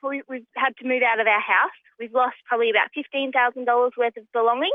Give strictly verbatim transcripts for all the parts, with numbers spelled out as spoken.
we, we've had to move out of our house. We've lost probably about fifteen thousand dollars worth of belongings.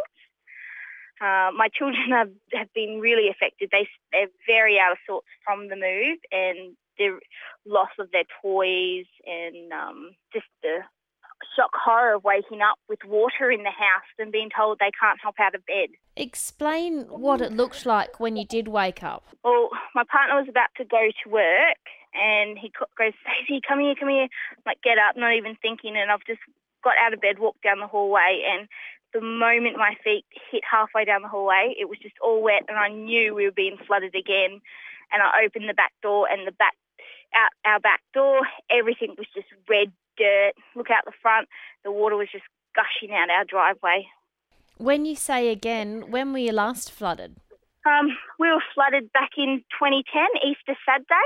Uh, my children have, have been really affected. They, they're very out of sorts from the move, and the loss of their toys and um, just the shock horror of waking up with water in the house and being told they can't hop out of bed. Explain what it looked like when you did wake up. Well, my partner was about to go to work and he goes, Stacey, come here, come here. I'm like, get up, not even thinking, and I've just got out of bed, walked down the hallway, and the moment my feet hit halfway down the hallway, it was just all wet, and I knew we were being flooded again. And I opened the back door, and the back out our back door, everything was just red dirt. Look out the front, the water was just gushing out our driveway. When you say again, when were you last flooded? Um, we were flooded back in twenty ten, Easter Saturday.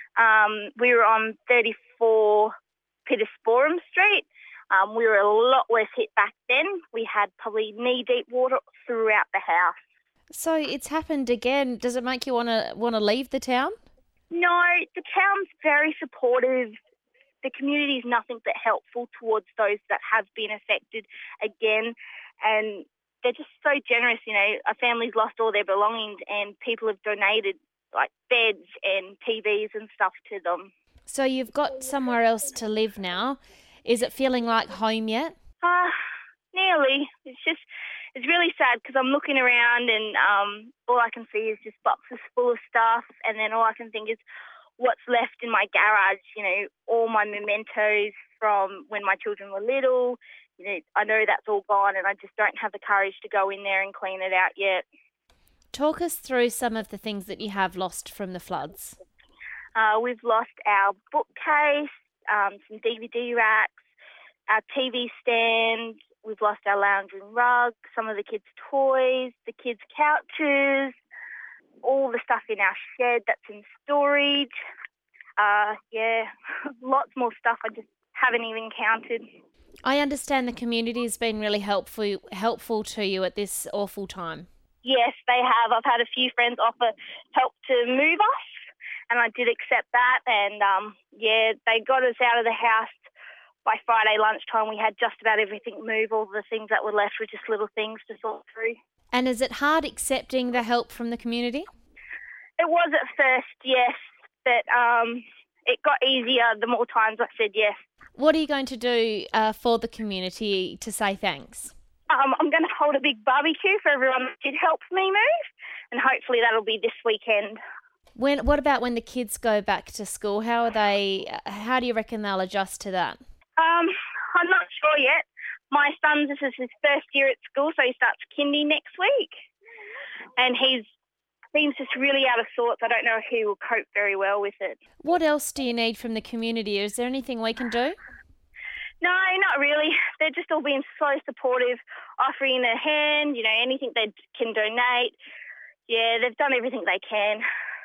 Um, we were on thirty-four Pittosporum Street. Um, we were a lot less hit back then. We had probably knee-deep water throughout the house. So it's happened again. Does it make you want to want to leave the town? No, the town's very supportive. The community is nothing but helpful towards those that have been affected again, and they're just so generous. You know, a family's lost all their belongings, and people have donated like beds and T Vs and stuff to them. So you've got somewhere else to live now. Is it feeling like home yet? Uh, nearly. It's just, it's really sad because I'm looking around and um, all I can see is just boxes full of stuff, and then all I can think is what's left in my garage, you know, all my mementos from when my children were little. You know, I know that's all gone, and I just don't have the courage to go in there and clean it out yet. Talk us through some of the things that you have lost from the floods. Uh, we've lost our bookcase, um, some D V D racks, our T V stand. We've lost our lounging rug, some of the kids' toys, the kids' couches, all the stuff in our shed that's in storage. Uh, yeah, lots more stuff I just haven't even counted. I understand the community has been really helpful helpful to you at this awful time. Yes, they have. I've had a few friends offer help to move us, and I did accept that. And, um, yeah, they got us out of the house by Friday lunchtime. We had just about everything moved. All the things that were left were just little things to sort through. And is it hard accepting the help from the community? It was at first, yes, but um, it got easier the more times I said yes. What are you going to do uh, for the community to say thanks? Um, I'm going to hold a big barbecue for everyone that did help me move, and hopefully that'll be this weekend. When? What about when the kids go back to school? How are they? How do you reckon they'll adjust to that? Um, I'm not sure yet. My son, this is his first year at school, so he starts kindy next week, and he's seems just really out of sorts. I don't know if he will cope very well with it. What else do you need from the community? Is there anything we can do? No, not really. They're just all being so supportive, offering a hand, you know, anything they can donate. Yeah, they've done everything they can.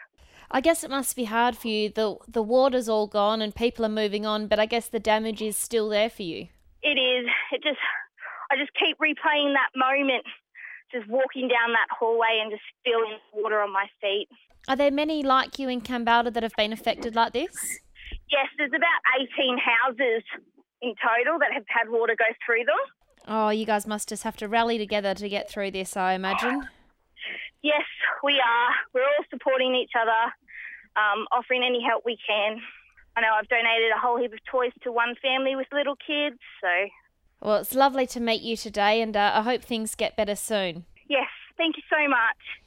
I guess it must be hard for you. The the water's all gone and people are moving on, but I guess the damage is still there for you. It is. It just, I just keep replaying that moment, just walking down that hallway and just feeling water on my feet. Are there many like you in Kambalda that have been affected like this? Yes, there's about eighteen houses in total that have had water go through them. Oh, you guys must just have to rally together to get through this, I imagine. Yes, we are. We're all supporting each other, um, offering any help we can. I know I've donated a whole heap of toys to one family with little kids, so... Well, it's lovely to meet you today, and uh, I hope things get better soon. Yes, thank you so much.